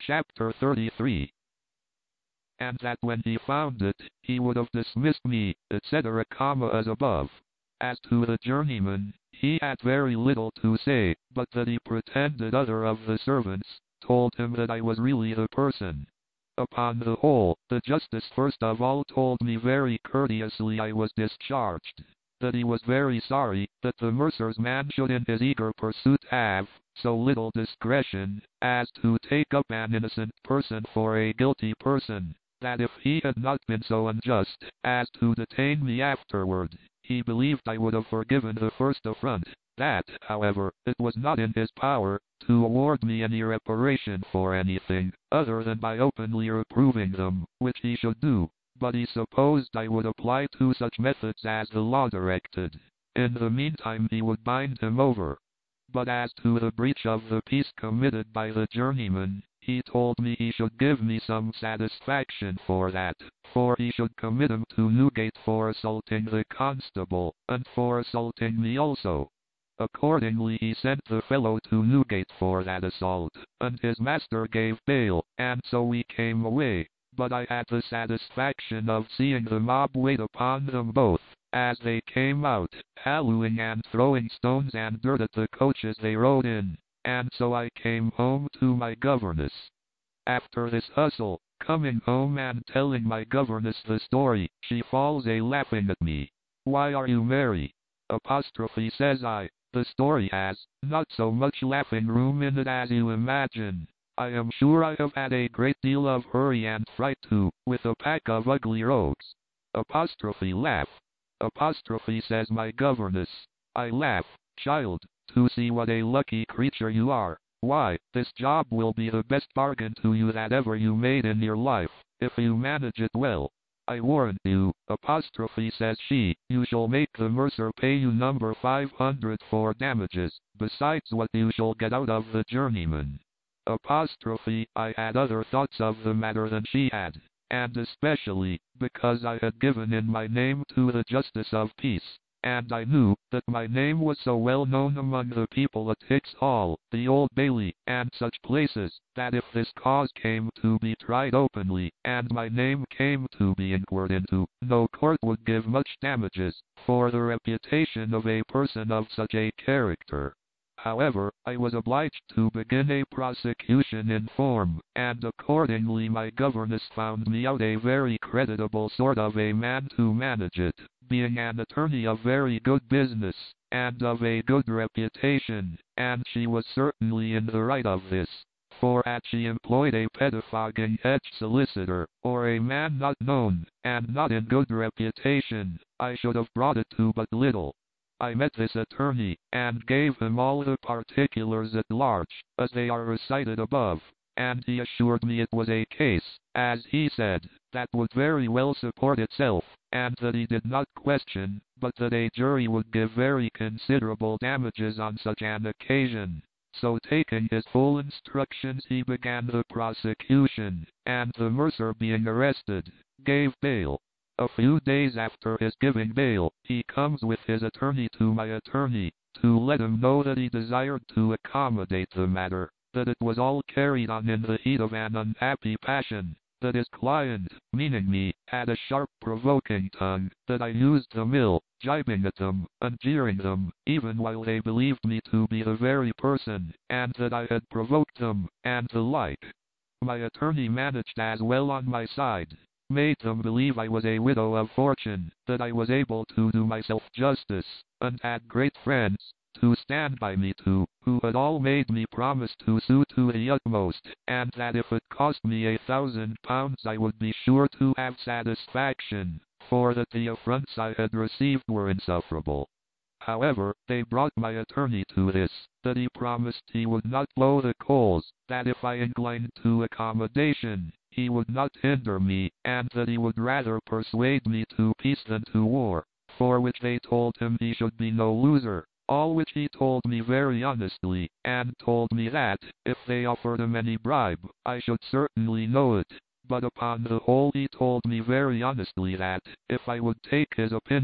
Chapter 33. And that when he found it, he would have dismissed me, etc., as above. As to the journeyman, he had very little to say, but that he pretended other of the servants told him that I was really the person. Upon the whole, the justice first of all told me very courteously I was discharged, that he was very sorry that the mercer's man should in his eager pursuit have so little discretion as to take up an innocent person for a guilty person, that if he had not been so unjust as to detain me afterward, he believed I would have forgiven the first affront, that, however, it was not in his power to award me any reparation for anything, other than by openly reproving them, which he should do, but he supposed I would apply to such methods as the law directed. In the meantime he would bind him over. But as to the breach of the peace committed by the journeyman, he told me he should give me some satisfaction for that, for he should commit him to Newgate for assaulting the constable, and for assaulting me also. Accordingly he sent the fellow to Newgate for that assault, and his master gave bail, and so we came away. But I had the satisfaction of seeing the mob wait upon them both, as they came out, hallooing and throwing stones and dirt at the coaches they rode in, and so I came home to my governess. After this hustle, coming home and telling my governess the story, she falls a-laughing at me. "Why are you merry?" Apostrophe, says I. "The story has not so much laughing room in it as you imagine. I am sure I have had a great deal of hurry and fright too, with a pack of ugly rogues." Apostrophe, laugh. Apostrophe, says my governess. I laugh, "Child, to see what a lucky creature you are. Why, this job will be the best bargain to you that ever you made in your life, if you manage it well. I warrant you," apostrophe, says she, "you shall make the mercer pay you number 500 for damages, besides what you shall get out of the journeyman." Apostrophe, I had other thoughts of the matter than she had, and especially because I had given in my name to the justice of peace, and I knew that my name was so well known among the people at Hicks Hall, the Old Bailey, and such places, that if this cause came to be tried openly, and my name came to be inquired into, no court would give much damages for the reputation of a person of such a character. However, I was obliged to begin a prosecution in form, and accordingly my governess found me out a very creditable sort of a man to manage it, being an attorney of very good business, and of a good reputation, and she was certainly in the right of this, for had she employed a pettifogging hedge solicitor, or a man not known, and not in good reputation, I should have brought it to but little. I met this attorney, and gave him all the particulars at large, as they are recited above, and he assured me it was a case, as he said, that would very well support itself, and that he did not question, but that a jury would give very considerable damages on such an occasion. So taking his full instructions he began the prosecution, and the mercer being arrested, gave bail. A few days after his giving bail, he comes with his attorney to my attorney, to let him know that he desired to accommodate the matter, that it was all carried on in the heat of an unhappy passion, that his client, meaning me, had a sharp provoking tongue, that I used them ill, jibing at them, and jeering them, even while they believed me to be the very person, and that I had provoked them, and the like. My attorney managed as well on my side, made them believe I was a widow of fortune, that I was able to do myself justice, and had great friends to stand by me too, who had all made me promise to sue to the utmost, and that if it cost me £1,000 I would be sure to have satisfaction, for that the affronts I had received were insufferable. However, they brought my attorney to this, that he promised he would not blow the coals, that if I inclined to accommodation, he would not hinder me, and that he would rather persuade me to peace than to war, for which they told him he should be no loser, all which he told me very honestly, and told me that, if they offered him any bribe, I should certainly know it. But upon the whole he told me very honestly that, if I would take his opinion,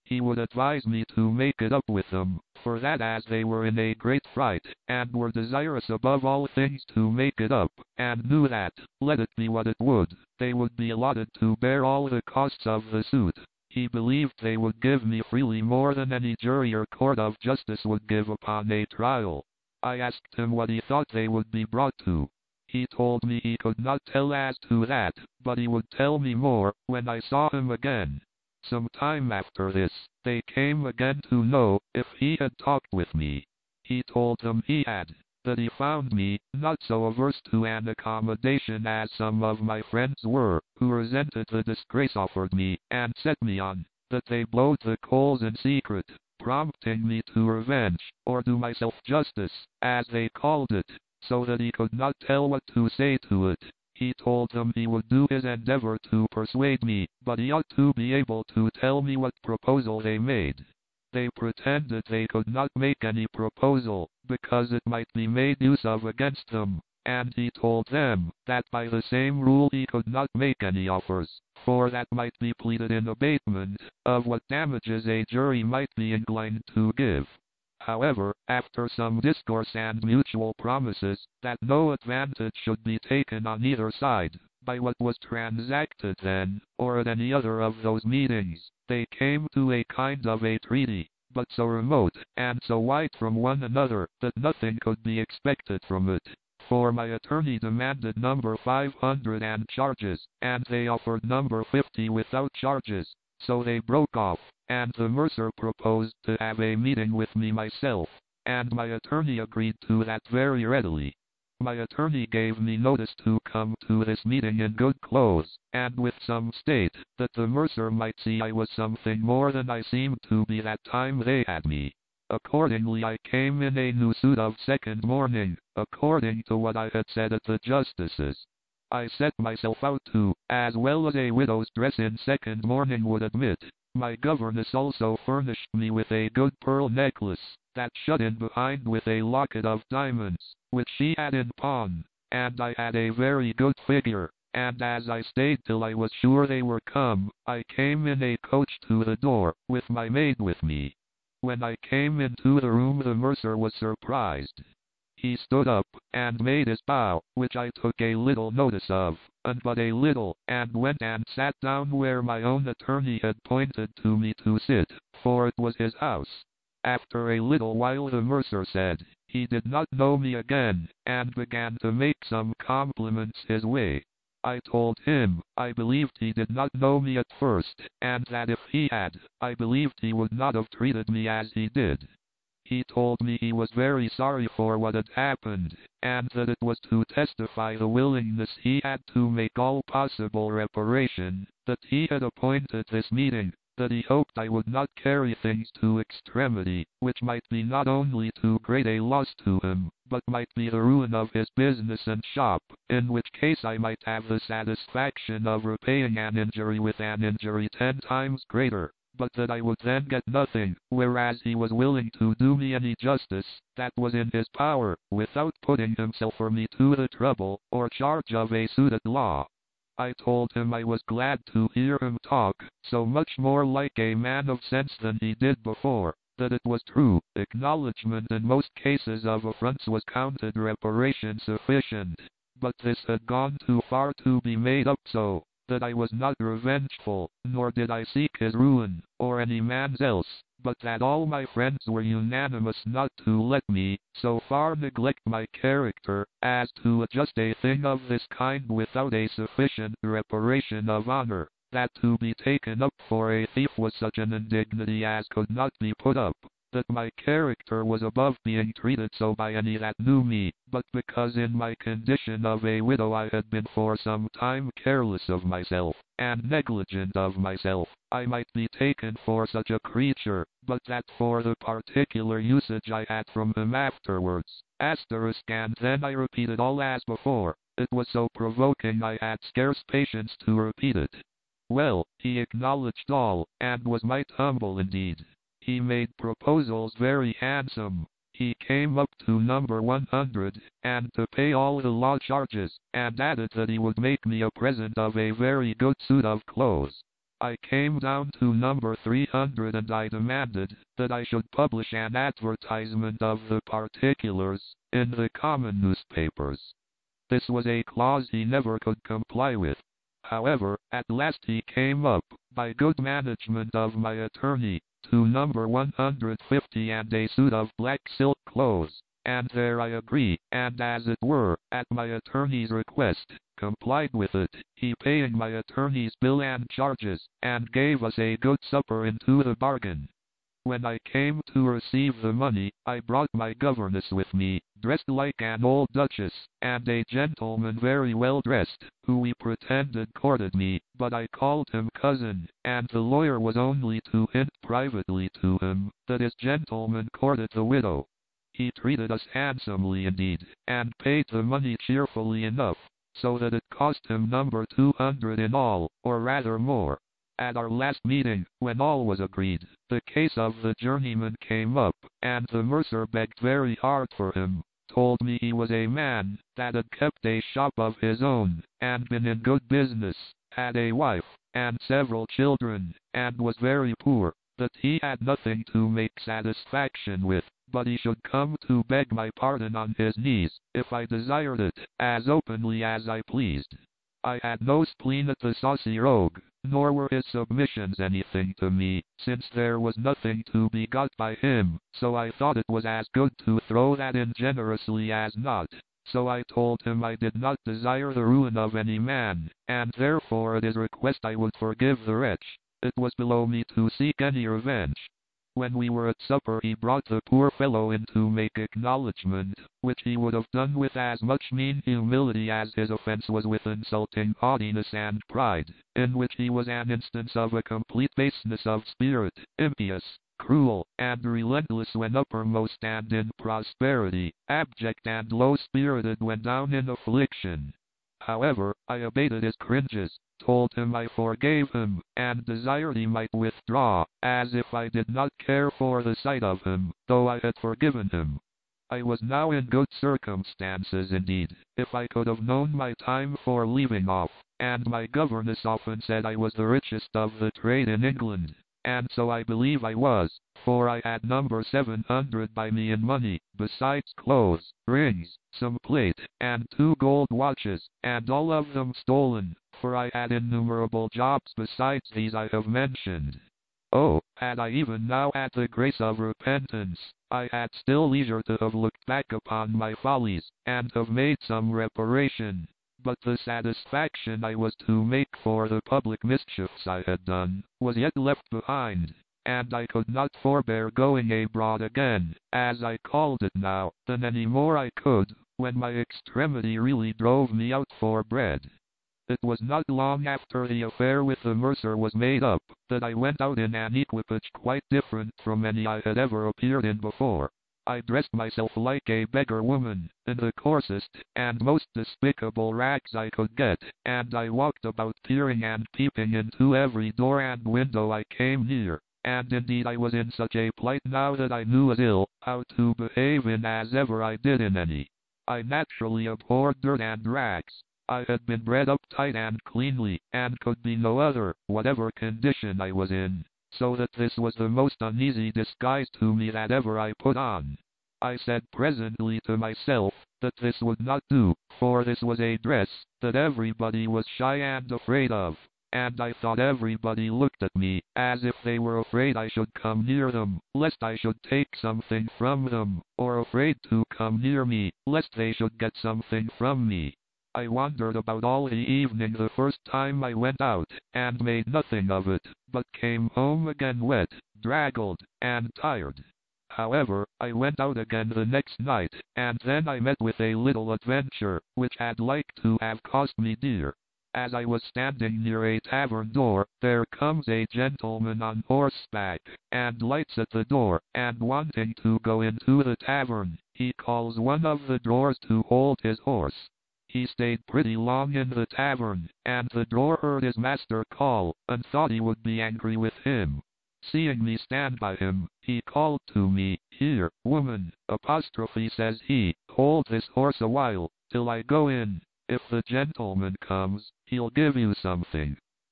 he would advise me to make it up with them, for that as they were in a great fright, and were desirous above all things to make it up, and knew that, let it be what it would, they would be allotted to bear all the costs of the suit. He believed they would give me freely more than any jury or court of justice would give upon a trial. I asked him what he thought they would be brought to. He told me he could not tell as to that, but he would tell me more when I saw him again. Some time after this, they came again to know if he had talked with me. He told them he had, that he found me not so averse to an accommodation as some of my friends were, who resented the disgrace offered me, and set me on, that they blowed the coals in secret, prompting me to revenge, or do myself justice, as they called it, so that he could not tell what to say to it. He told them he would do his endeavor to persuade me, but he ought to be able to tell me what proposal they made. They pretended they could not make any proposal, because it might be made use of against them, and he told them that by the same rule he could not make any offers, for that might be pleaded in abatement of what damages a jury might be inclined to give. However, after some discourse and mutual promises that no advantage should be taken on either side, by what was transacted then, or at any other of those meetings, they came to a kind of a treaty, but so remote, and so wide from one another, that nothing could be expected from it. For my attorney demanded number 500 and charges, and they offered number 50 without charges, so they broke off, and the mercer proposed to have a meeting with me myself, and my attorney agreed to that very readily. My attorney gave me notice to come to this meeting in good clothes, and with some state, that the mercer might see I was something more than I seemed to be that time they had me. Accordingly I came in a new suit of second mourning, according to what I had said at the justice's. I set myself out to, as well as a widow's dress in second mourning would admit. My governess also furnished me with a good pearl necklace, that shut in behind with a locket of diamonds, which she had in pawn, and I had a very good figure, and as I stayed till I was sure they were come, I came in a coach to the door, with my maid with me. When I came into the room the mercer was surprised. He stood up, and made his bow, which I took a little notice of, and but a little, and went and sat down where my own attorney had pointed to me to sit, for it was his house. After a little while the mercer said, he did not know me again, and began to make some compliments his way. I told him, I believed he did not know me at first, and that if he had, I believed he would not have treated me as he did. He told me he was very sorry for what had happened, and that it was to testify the willingness he had to make all possible reparation, that he had appointed this meeting, that he hoped I would not carry things to extremity, which might be not only too great a loss to him, but might be the ruin of his business and shop, in which case I might have the satisfaction of repaying an injury with an injury 10 times greater, but that I would then get nothing, whereas he was willing to do me any justice that was in his power, without putting himself or me to the trouble or charge of a suit at law. I told him I was glad to hear him talk, so much more like a man of sense than he did before, that it was true, acknowledgment in most cases of affronts was counted reparation sufficient, but this had gone too far to be made up so, that I was not revengeful, nor did I seek his ruin, or any man's else, but that all my friends were unanimous not to let me, so far neglect my character, as to adjust a thing of this kind without a sufficient reparation of honor, that to be taken up for a thief was such an indignity as could not be put up, that my character was above being treated so by any that knew me, but because in my condition of a widow I had been for some time careless of myself, and negligent of myself, I might be taken for such a creature, but that for the particular usage I had from him afterwards, and then I repeated all as before. It was so provoking I had scarce patience to repeat it. Well, he acknowledged all, and was might humble indeed. He made proposals very handsome. He came up to number 100, and to pay all the law charges, and added that he would make me a present of a very good suit of clothes. I came down to number 300 and I demanded that I should publish an advertisement of the particulars in the common newspapers. This was a clause he never could comply with. However, at last he came up, by good management of my attorney, to number 150 and a suit of black silk clothes, and there I agree, and as it were, at my attorney's request, complied with it, he paying my attorney's bill and charges, and gave us a good supper into the bargain. When I came to receive the money, I brought my governess with me, dressed like an old duchess, and a gentleman very well dressed, who we pretended courted me, but I called him cousin, and the lawyer was only to hint privately to him, that his gentleman courted the widow. He treated us handsomely indeed, and paid the money cheerfully enough, so that it cost him number 200 in all, or rather more. At our last meeting, when all was agreed, the case of the journeyman came up, and the mercer begged very hard for him, told me he was a man that had kept a shop of his own, and been in good business, had a wife, and several children, and was very poor, that he had nothing to make satisfaction with, but he should come to beg my pardon on his knees, if I desired it, as openly as I pleased. I had no spleen at the saucy rogue, nor were his submissions anything to me, since there was nothing to be got by him, so I thought it was as good to throw that in generously as not. So I told him I did not desire the ruin of any man, and therefore at his request I would forgive the wretch. It was below me to seek any revenge. When we were at supper he brought the poor fellow in to make acknowledgment, which he would have done with as much mean humility as his offence was with insulting haughtiness and pride, in which he was an instance of a complete baseness of spirit, impious, cruel, and relentless when uppermost and in prosperity, abject and low-spirited when down in affliction. However, I abated his cringes, told him I forgave him, and desired he might withdraw, as if I did not care for the sight of him, though I had forgiven him. I was now in good circumstances indeed, if I could have known my time for leaving off, and my governess often said I was the richest of the trade in England, and so I believe I was, for I had number 700 by me in money, besides clothes, rings, some plate, and 2 gold watches, and all of them stolen, for I had innumerable jobs besides these I have mentioned. Oh, had I even now had the grace of repentance, I had still leisure to have looked back upon my follies, and have made some reparation. But the satisfaction I was to make for the public mischiefs I had done, was yet left behind, and I could not forbear going abroad again, as I called it now, than any more I could, when my extremity really drove me out for bread. It was not long after the affair with the mercer was made up, that I went out in an equipage quite different from any I had ever appeared in before. I dressed myself like a beggar woman, in the coarsest and most despicable rags I could get, and I walked about peering and peeping into every door and window I came near, and indeed I was in such a plight now that I knew as ill how to behave in as ever I did in any. I naturally abhorred dirt and rags. I had been bred uptight and cleanly, and could be no other, whatever condition I was in, so that this was the most uneasy disguise to me that ever I put on. I said presently to myself, that this would not do, for this was a dress that everybody was shy and afraid of, and I thought everybody looked at me, as if they were afraid I should come near them, lest I should take something from them, or afraid to come near me, lest they should get something from me. I wandered about all the evening the first time I went out, and made nothing of it, but came home again wet, draggled, and tired. However, I went out again the next night, and then I met with a little adventure, which had like to have cost me dear. As I was standing near a tavern door, there comes a gentleman on horseback, and lights at the door, and wanting to go into the tavern, he calls one of the drawers to hold his horse. He stayed pretty long in the tavern, and the drawer heard his master call, and thought he would be angry with him. Seeing me stand by him, he called to me, "Here, woman," says he, "hold this horse a while, till I go in. If the gentleman comes, he'll give you something."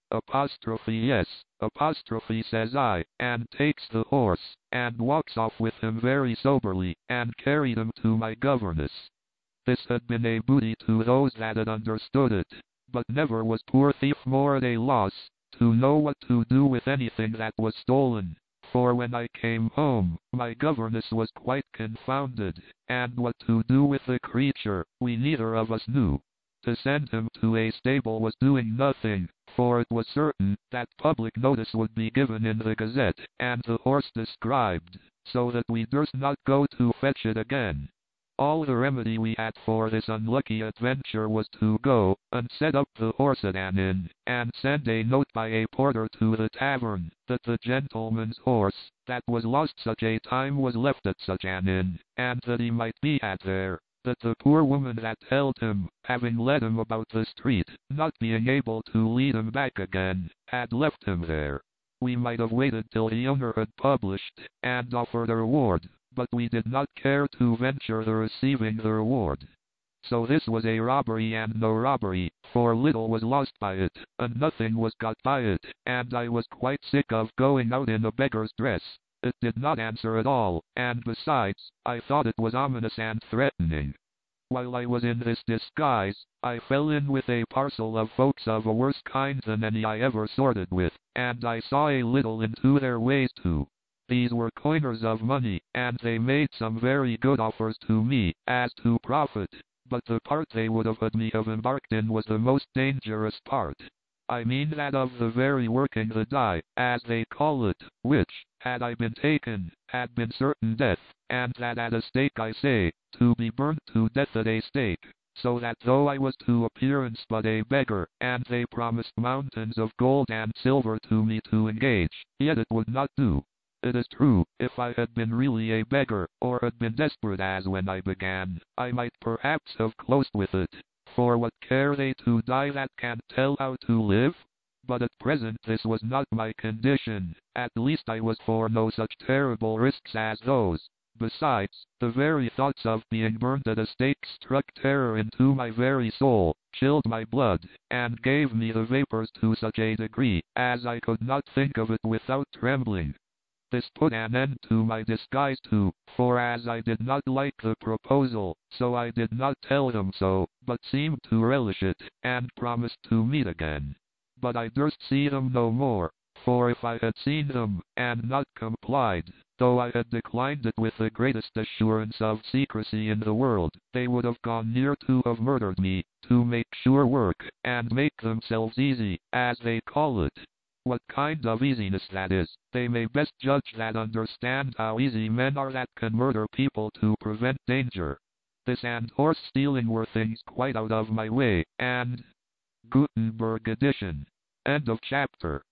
apostrophe yes, apostrophe says I, and takes the horse, and walks off with him very soberly, and carried him to my governess. This had been a booty to those that had understood it, but never was poor thief more at a loss, to know what to do with anything that was stolen. For when I came home, my governess was quite confounded, and what to do with the creature, we neither of us knew. To send him to a stable was doing nothing, for it was certain that public notice would be given in the Gazette, and the horse described, so that we durst not go to fetch it again. All the remedy we had for this unlucky adventure was to go and set up the horse at an inn, and send a note by a porter to the tavern, that the gentleman's horse that was lost such a time was left at such an inn, and that he might be had there, that the poor woman that held him, having led him about the street, not being able to lead him back again, had left him there. We might have waited till the owner had published, and offered a reward, but we did not care to venture the receiving the reward. So this was a robbery and no robbery, for little was lost by it, and nothing was got by it, and I was quite sick of going out in a beggar's dress. It did not answer at all, and besides, I thought it was ominous and threatening. While I was in this disguise, I fell in with a parcel of folks of a worse kind than any I ever sorted with, and I saw a little into their ways too. These were coiners of money, and they made some very good offers to me, as to profit, but the part they would have had me have embarked in was the most dangerous part. I mean that of the very working the die, as they call it, which, had I been taken, had been certain death, and that at a stake I say, to be burnt to death at a stake, so that though I was to appearance but a beggar, and they promised mountains of gold and silver to me to engage, yet it would not do. It is true, if I had been really a beggar, or had been desperate as when I began, I might perhaps have closed with it, for what care they to die that can't tell how to live? But at present this was not my condition, at least I was for no such terrible risks as those. Besides, the very thoughts of being burnt at a stake struck terror into my very soul, chilled my blood, and gave me the vapors to such a degree, as I could not think of it without trembling. This put an end to my disguise too, for as I did not like the proposal, so I did not tell them so, but seemed to relish it, and promised to meet again. But I durst see them no more, for if I had seen them, and not complied, though I had declined it with the greatest assurance of secrecy in the world, they would have gone near to have murdered me, to make sure work, and make themselves easy, as they call it. What kind of easiness that is, they may best judge that understand how easy men are that can murder people to prevent danger. This and horse stealing were things quite out of my way, and Gutenberg edition. End of chapter.